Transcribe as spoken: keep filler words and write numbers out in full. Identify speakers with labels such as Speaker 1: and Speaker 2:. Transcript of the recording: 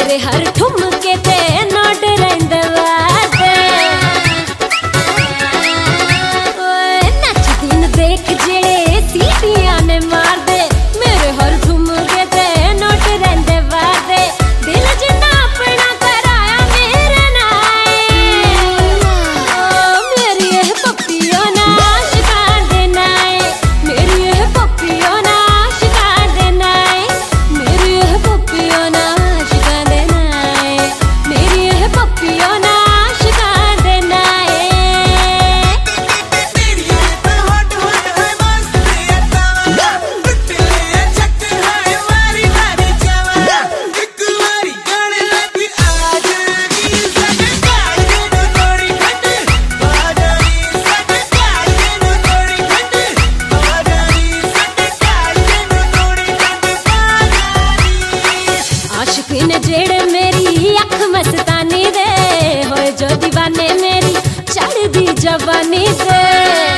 Speaker 1: मेरे हर ठुमके ते नोट रहिंदे वादे। ओए नचदी न देख जेड़े सीटियां ने मार दे, मेरे हर ठुमके ते नोट रहिंदे वादे। दिल जिन्ना अपना कराया मेरे नाल, ओ मेरी एह पप्पियो ना शिकार दे नाल, मेरी एह पप्पियो ना शिकार दे नाल, मेरी एह पप्पियो ना शिकार दे नाल, मेरी एह पप्पियो ना शिकार दे नाल।
Speaker 2: तेरी ये तो हॉट हॉट है मस्त है तावा, टुटले छक है मारी मारी जावा। एक बारी गाने लगी आ जाएगी सरकार के नो थोड़ी खट, आ जाएगी सरकार के नो थोड़ी खट, आ जाएगी सरकार के नो थोड़ी खट, आ जाएगी।
Speaker 1: आशिकीन जेड़े मेरी अख मस्तानी दे, होए जो दीवाने मेरी चढ़दी जवानी दे।